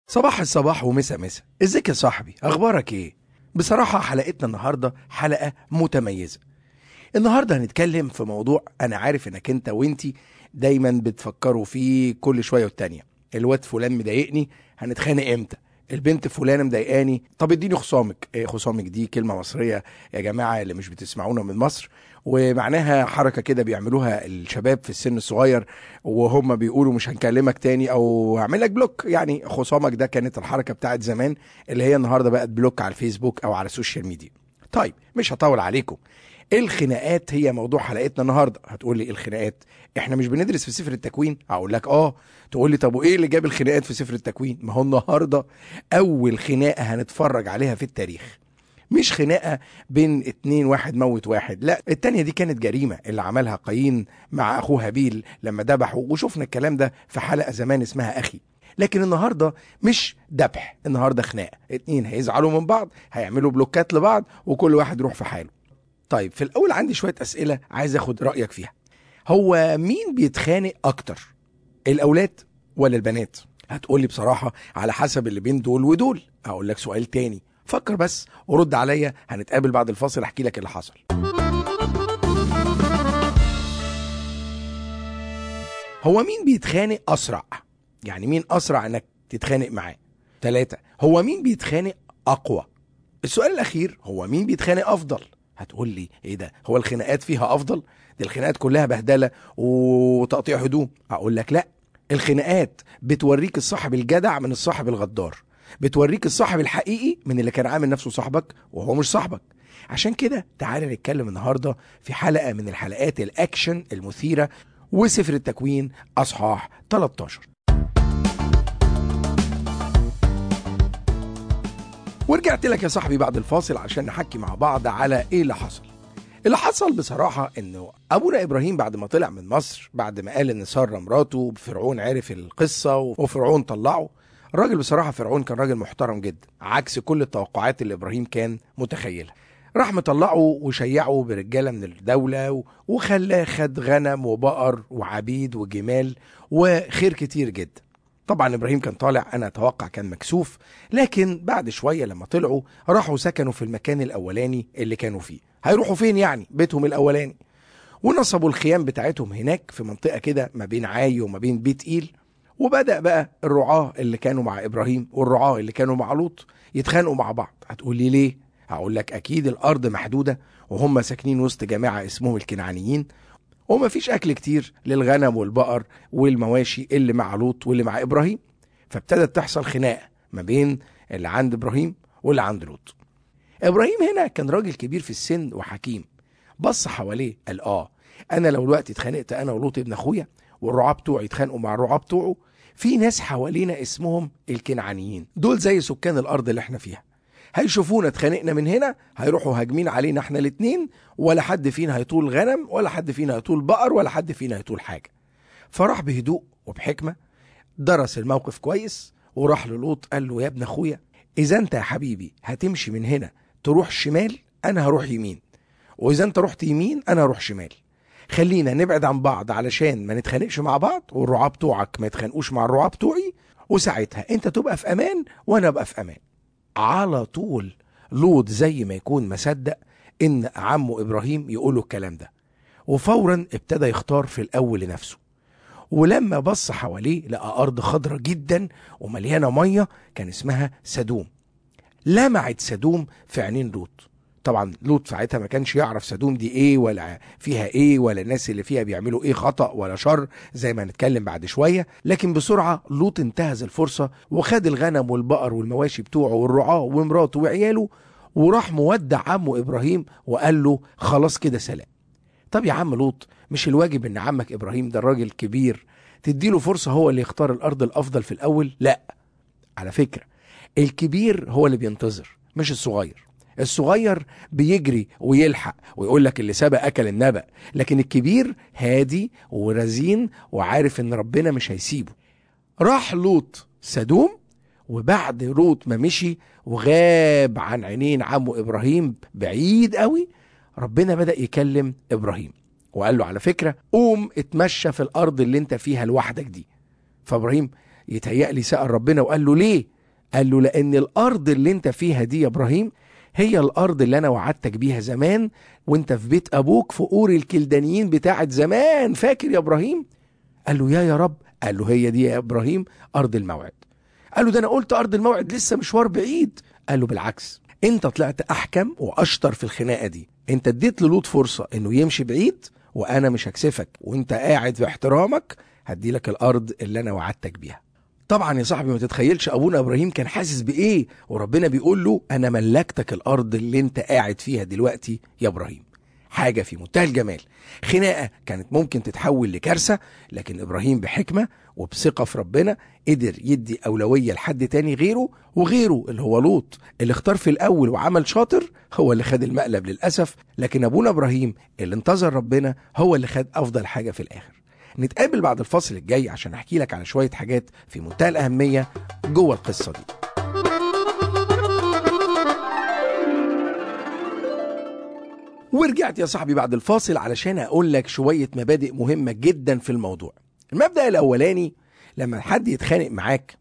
صباح الصباح ومسا مسا، ازيك يا صاحبي؟ اخبارك ايه؟ بصراحة حلقتنا النهاردة حلقة متميزة. النهاردة هنتكلم في موضوع انا عارف انك انت وانتي دايما بتفكروا فيه كل شوية والتانية. الواد فلان مضايقني، هنتخانق امتى؟ البنت فلانة مضايقاني، طب اديني خصامك. ايه خصامك دي؟ كلمة مصرية يا جماعة اللي مش بتسمعونا من مصر، ومعناها حركة كده بيعملوها الشباب في السن الصغير وهم بيقولوا مش هنكلمك تاني او هعمل لك بلوك. يعني خصامك ده كانت الحركة بتاعت زمان اللي هي النهاردة بقت بلوك على الفيسبوك او على السوشيال ميديا. طيب مش هطول عليكم، الخناقات هي موضوع حلقتنا النهارده. هتقول لي الخناقات احنا مش بندرس في سفر التكوين؟ اقول لك تقول لي طب وايه اللي جاب الخناقات في سفر التكوين؟ ما هو النهارده اول خناقه هنتفرج عليها في التاريخ. مش خناقه بين اتنين واحد موت واحد، لا، التانية دي كانت جريمه اللي عملها قايين مع اخوه هابيل لما ذبحه، وشفنا الكلام ده في حلقه زمان اسمها اخي. لكن النهارده مش ذبح، النهارده خناقه، اتنين هيزعلوا من بعض، هيعملوا بلوكات لبعض، وكل واحد يروح في حاله. طيب في الأول عندي شوية أسئلة عايز أخد رأيك فيها. هو مين بيتخانق أكتر، الأولاد ولا البنات؟ هتقولي بصراحة على حسب اللي بين دول ودول. أقول لك سؤال تاني، فكر بس ورد عليا. هنتقابل بعد الفاصل أحكي لك اللي حصل. هو مين بيتخانق أسرع؟ يعني مين أسرع إنك تتخانق معاه؟ 3. هو مين بيتخانق أقوى؟ السؤال الأخير، هو مين بيتخانق أفضل؟ هتقول لي ايه ده؟ هو الخناقات فيها افضل؟ دي الخناقات كلها بهدله وتقطيع هدوم. اقول لك لا، الخناقات بتوريك الصاحب الجدع من الصاحب الغدار، بتوريك الصاحب الحقيقي من اللي كان عامل نفسه صاحبك وهو مش صاحبك. عشان كده تعالى نتكلم النهارده في حلقه من الحلقات الاكشن المثيره وسفر التكوين اصحاح 13. ورجعت لك يا صاحبي بعد الفاصل عشان نحكي مع بعض على ايه اللي حصل. اللي حصل بصراحة انه ابونا ابراهيم بعد ما طلع من مصر، بعد ما قال ان سارة مراته، فرعون عرف القصة وفرعون طلعه. الراجل بصراحة فرعون كان راجل محترم جدا، عكس كل التوقعات اللي ابراهيم كان متخيلها. راح مطلعه وشيعه برجالة من الدولة وخلاه خد غنم وبقر وعبيد وجمال وخير كتير جدا. طبعا ابراهيم كان طالع انا اتوقع كان مكسوف، لكن بعد شوية لما طلعوا راحوا سكنوا في المكان الاولاني اللي كانوا فيه. هيروحوا فين يعني؟ بيتهم الاولاني. ونصبوا الخيام بتاعتهم هناك في منطقة كده ما بين عاي وما بين بيت إيل. وبدأ بقى الرعاة اللي كانوا مع إبراهيم والرعاة اللي كانوا مع لوط يتخانقوا مع بعض. هتقول لي ليه؟ هقول لك أكيد الأرض محدودة وهم ساكنين وسط جماعة اسمهم الكنعانيين، وما فيش أكل كتير للغنم والبقر والمواشي اللي مع لوط واللي مع إبراهيم. فابتدت تحصل خناقة ما بين اللي عند إبراهيم واللي عند لوط. إبراهيم هنا كان راجل كبير في السن وحكيم، بص حواليه قال انا لو الوقت اتخانقت انا ولوط ابن اخويا والرعاة بتوعي اتخانقوا مع الرعاة بتوعه، في ناس حوالينا اسمهم الكنعانيين، دول زي سكان الارض اللي احنا فيها، هيشوفونا اتخانقنا من هنا هيروحوا هاجمين علينا احنا الاتنين، ولا حد فينا هيطول غنم ولا حد فينا هيطول بقر ولا حد فينا هيطول حاجة. فراح بهدوء وبحكمة درس الموقف كويس وراح للوط قال له يا ابن اخويا، اذا انت يا حبيبي هتمشي من هنا تروح شمال انا هروح يمين، واذا انت رحت يمين انا هروح شمال. خلينا نبعد عن بعض علشان ما نتخانقش مع بعض والرعاة بتوعك ما يتخانقوش مع الرعاة بتوعي، وساعتها انت تبقى في امان وانا ابقى في امان. على طول لوط زي ما يكون مصدق ان عمه ابراهيم يقوله الكلام ده، وفورا ابتدى يختار في الاول لنفسه. ولما بص حواليه لقى ارض خضرة جدا ومليانة مية كان اسمها سدوم. لمعت سدوم في عينين لوط. طبعا لوط ساعتها ما كانش يعرف سدوم دي ايه ولا فيها ايه ولا الناس اللي فيها بيعملوا ايه خطأ ولا شر زي ما هنتكلم بعد شوية. لكن بسرعة لوط انتهز الفرصة وخد الغنم والبقر والمواشي بتوعه والرعاة ومراته وعياله وراح مودع عمه ابراهيم وقال له خلاص كده سلام. طب يا عم لوط، مش الواجب ان عمك ابراهيم ده الراجل كبير تديله فرصة هو اللي يختار الارض الافضل في الاول؟ لا، على فكرة الكبير هو اللي بينتظر مش الصغير. الصغير بيجري ويلحق ويقول لك اللي سبق اكل النبأ، لكن الكبير هادي ورزين وعارف ان ربنا مش هيسيبه. راح لوط سدوم، وبعد لوط ما مشي وغاب عن عينين عمه ابراهيم بعيد قوي، ربنا بدأ يكلم ابراهيم وقال له على فكرة قوم اتمشى في الارض اللي انت فيها لوحدك دي. فابراهيم يتهيألي سأل ربنا وقال له ليه؟ قال له لأن الأرض اللي انت فيها دي يا إبراهيم هي الأرض اللي أنا وعدتك بيها زمان وانت في بيت أبوك في أور الكلدانيين بتاعت زمان، فاكر يا إبراهيم؟ قال له يا رب. قال له هي دي يا إبراهيم أرض الموعد. قال له ده أنا قلت أرض الموعد لسه مشوار بعيد. قال له بالعكس، انت طلعت أحكم وأشطر في الخناقة دي، انت اديت للوط فرصة انه يمشي بعيد وأنا مش هكسفك، وانت قاعد في احترامك هدي لك الأرض اللي أنا وعدتك بيها. طبعا يا صاحبي ما تتخيلش ابونا ابراهيم كان حاسس بايه وربنا بيقول له انا ملكتك الارض اللي انت قاعد فيها دلوقتي يا ابراهيم. حاجه في منتهى الجمال. خناقه كانت ممكن تتحول لكارثه، لكن ابراهيم بحكمه وبثقه في ربنا قدر يدي اولويه لحد تاني غيره، وغيره اللي هو لوط اللي اختار في الاول وعمل شاطر هو اللي خد المقلب للاسف، لكن ابونا ابراهيم اللي انتظر ربنا هو اللي خد افضل حاجه في الاخر. نتقابل بعد الفاصل الجاي عشان احكي لك على شوية حاجات في منتهى الأهمية جوه القصة دي. ورجعت يا صاحبي بعد الفاصل علشان اقول لك شوية مبادئ مهمة جدا في الموضوع. المبدأ الاولاني، لما حد يتخانق معاك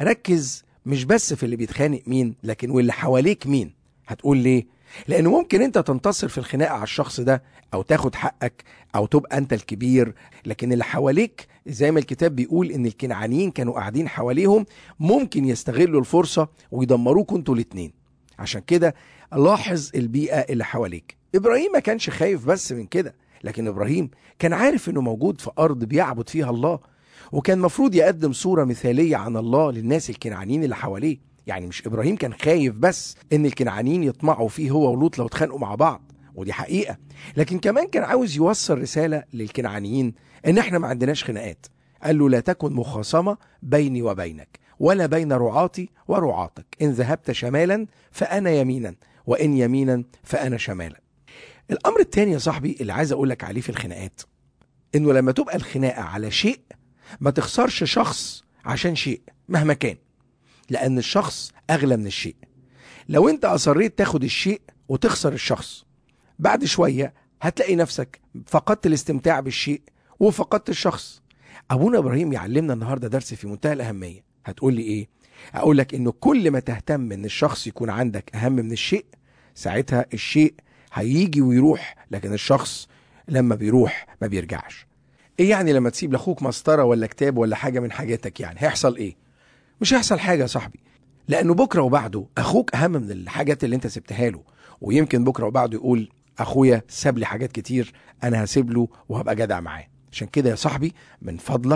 ركز مش بس في اللي بيتخانق مين، لكن واللي حواليك مين. هتقول ليه؟ لأنه ممكن انت تنتصر في الخناقة على الشخص ده او تاخد حقك او تبقى انت الكبير، لكن اللي حواليك زي ما الكتاب بيقول ان الكنعانيين كانوا قاعدين حواليهم ممكن يستغلوا الفرصة ويدمروكوا انتوا الاتنين. عشان كده لاحظ البيئة اللي حواليك. ابراهيم ما كانش خايف بس من كده، لكن ابراهيم كان عارف انه موجود في ارض بيعبد فيها الله، وكان مفروض يقدم صورة مثالية عن الله للناس الكنعانيين اللي حواليه. يعني مش ابراهيم كان خايف بس ان الكنعانيين يطمعوا فيه هو ولوط لو اتخانقوا مع بعض، ودي حقيقة، لكن كمان كان عاوز يوصل رسالة للكنعانيين ان احنا ما عندناش خناقات. قال له لا تكن مخاصمة بيني وبينك ولا بين رعاتي ورعاتك، ان ذهبت شمالا فانا يمينا وان يمينا فانا شمالا. الامر التاني يا صاحبي اللي عايز اقولك عليه في الخناقات، انه لما تبقى الخناقة على شيء ما تخسرش شخص عشان شيء مهما كان، لأن الشخص أغلى من الشيء. لو أنت أصريت تاخد الشيء وتخسر الشخص، بعد شوية هتلاقي نفسك فقدت الاستمتاع بالشيء وفقدت الشخص. أبونا إبراهيم يعلمنا النهاردة درس في منتهى الأهمية. هتقول لي إيه؟ أقول لك إنه كل ما تهتم إن الشخص يكون عندك أهم من الشيء، ساعتها الشيء هيجي ويروح، لكن الشخص لما بيروح ما بيرجعش. إيه يعني لما تسيب لأخوك مسطرة ولا كتاب ولا حاجة من حاجاتك، يعني هيحصل إيه؟ مش هيحصل حاجة يا صاحبي، لأنه بكرة وبعده أخوك أهم من الحاجات اللي أنت سبتها له، ويمكن بكرة وبعده يقول أخويا ساب لي حاجات كتير أنا هسيب له وهبقى جدع معاه. عشان كده يا صاحبي من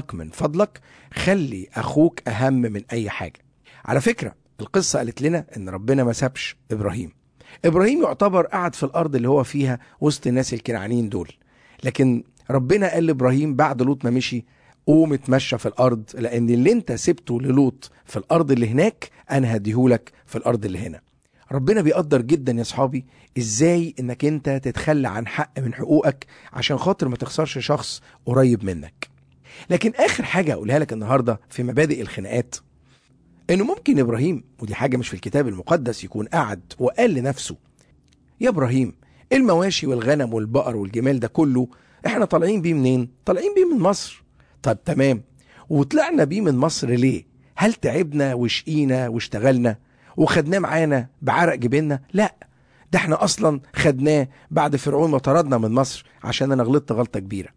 فضلك خلي أخوك أهم من أي حاجة. على فكرة القصة قالت لنا إن ربنا ما سابش إبراهيم. إبراهيم يعتبر قعد في الأرض اللي هو فيها وسط الناس الكنعانيين دول، لكن ربنا قال لإبراهيم بعد لوط ما مشي قوم اتمشى في الارض، لان اللي انت سبته للوط في الارض اللي هناك انا هديهولك في الارض اللي هنا. ربنا بيقدر جدا يا صحابي ازاي انك انت تتخلى عن حق من حقوقك عشان خاطر ما تخسرش شخص قريب منك. لكن اخر حاجة اقولها لك النهاردة في مبادئ الخناقات، انه ممكن ابراهيم، ودي حاجة مش في الكتاب المقدس، يكون قعد وقال لنفسه يا ابراهيم المواشي والغنم والبقر والجمال ده كله احنا طالعين بيه منين؟ طالعين بيه من مصر. طب تمام، وطلعنا بيه من مصر ليه؟ هل تعبنا وشقينا واشتغلنا وخدناه معانا بعرق جبيننا؟ لا، ده احنا اصلا خدناه بعد فرعون ما طردنا من مصر عشان انا غلطت غلطة كبيرة.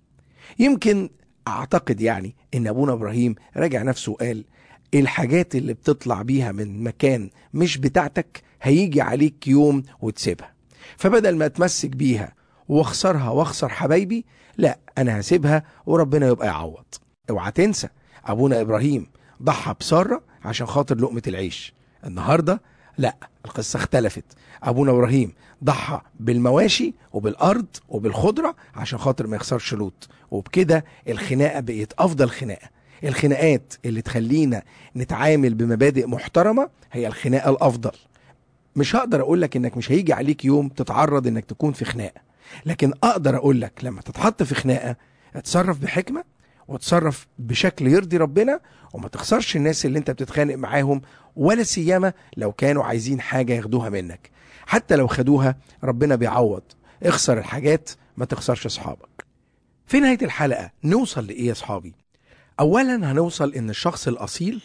يمكن اعتقد يعني ان ابونا ابراهيم راجع نفسه وقال الحاجات اللي بتطلع بيها من مكان مش بتاعتك هيجي عليك يوم وتسيبها، فبدل ما اتمسك بيها واخسرها واخسر حبايبي، لا انا هسيبها وربنا يبقى يعوض. اوعى تنسى ابونا ابراهيم ضحى بسارة عشان خاطر لقمة العيش. النهاردة لا، القصة اختلفت. ابونا ابراهيم ضحى بالمواشي وبالارض وبالخضرة عشان خاطر ما يخسرش لوط، وبكده الخناقة بقت افضل خناقة. الخناقات اللي تخلينا نتعامل بمبادئ محترمة هي الخناقة الافضل. مش هقدر اقولك انك مش هيجي عليك يوم تتعرض انك تكون في خناقة، لكن اقدر اقولك لما تتحط في خناقة اتصرف بحكمة وتصرف بشكل يرضي ربنا، وما تخسرش الناس اللي انت بتتخانق معاهم، ولا سيما لو كانوا عايزين حاجة ياخدوها منك. حتى لو خدوها ربنا بيعوض. اخسر الحاجات، ما تخسرش اصحابك. في نهاية الحلقة نوصل لإيه يا صحابي؟ اولا هنوصل ان الشخص الاصيل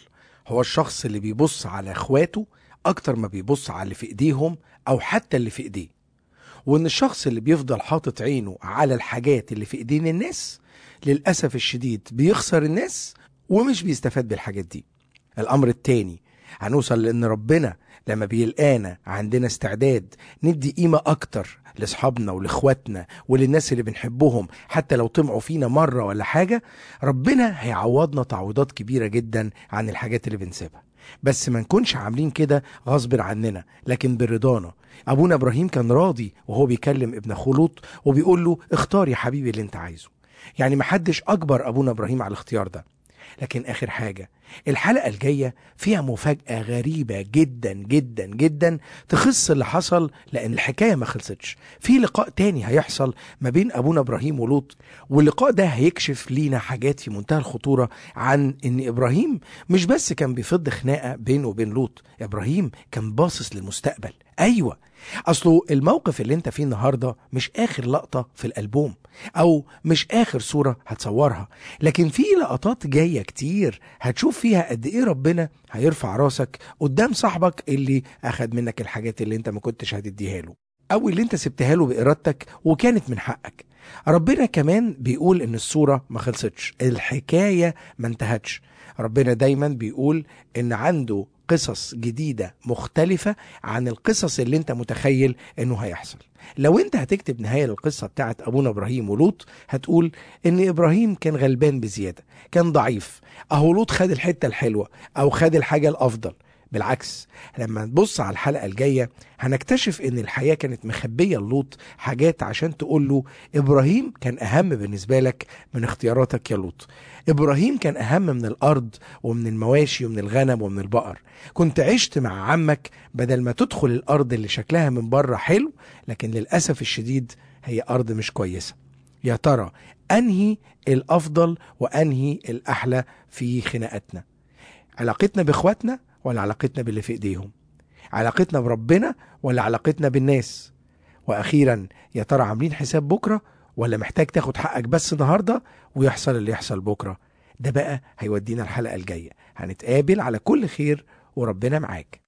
هو الشخص اللي بيبص على اخواته اكتر ما بيبص على اللي في ايديهم او حتى اللي في ايديه، وان الشخص اللي بيفضل حاطط عينه على الحاجات اللي في ايدين الناس للأسف الشديد بيخسر الناس ومش بيستفاد بالحاجات دي. الامر التاني، هنوصل لان ربنا لما بيلقانا عندنا استعداد ندي قيمة اكتر لاصحابنا ولاخواتنا وللناس اللي بنحبهم حتى لو طمعوا فينا مرة ولا حاجة، ربنا هيعوضنا تعويضات كبيرة جدا عن الحاجات اللي بنسيبها. بس ما نكونش عاملين كده غصب عننا لكن برضانا. ابونا ابراهيم كان راضي وهو بيكلم ابن اخوه لوط وبيقول له اختار يا حبيبي اللي انت عايزه، يعني محدش اجبر ابونا ابراهيم على الاختيار ده. لكن اخر حاجة، الحلقة الجاية فيها مفاجأة غريبة جدا جدا جدا تخص اللي حصل، لان الحكاية ما خلصتش. في لقاء تاني هيحصل ما بين ابونا ابراهيم ولوط، واللقاء ده هيكشف لينا حاجات في منتهى الخطورة عن ان ابراهيم مش بس كان بيفض خناقة بينه وبين لوط، ابراهيم كان باصص للمستقبل. ايوه، اصله الموقف اللي انت فيه النهاردة مش اخر لقطة في الالبوم او مش اخر صورة هتصورها، لكن في لقطات جاية كتير هتشوف فيها قد ايه ربنا هيرفع راسك قدام صاحبك اللي اخد منك الحاجات اللي انت ما كنتش هتديها له او اللي انت سبتها له بارادتك وكانت من حقك. ربنا كمان بيقول ان الصورة ما خلصتش، الحكاية ما انتهتش. ربنا دايما بيقول ان عنده قصص جديدة مختلفة عن القصص اللي انت متخيل انه هيحصل. لو انت هتكتب نهاية للقصة بتاعت ابونا ابراهيم ولوط هتقول ان ابراهيم كان غلبان بزيادة، كان ضعيف، اهو لوط خد الحتة الحلوة او خد الحاجة الافضل. بالعكس، لما نبص على الحلقة الجاية هنكتشف ان الحياة كانت مخبية لوط حاجات عشان تقول له ابراهيم كان اهم بالنسبة لك من اختياراتك يا لوط. ابراهيم كان اهم من الارض ومن المواشي ومن الغنم ومن البقر. كنت عشت مع عمك بدل ما تدخل الارض اللي شكلها من بره حلو لكن للأسف الشديد هي ارض مش كويسة. يا ترى انهي الافضل وانهي الاحلى في خناقتنا؟ علاقتنا باخواتنا ولا علاقتنا باللي في ايديهم؟ علاقتنا بربنا ولا علاقتنا بالناس؟ واخيرا، يا ترى عاملين حساب بكرة ولا محتاج تاخد حقك بس النهاردة ويحصل اللي يحصل بكرة؟ ده بقى هيودينا الحلقة الجاية. هنتقابل على كل خير وربنا معاك.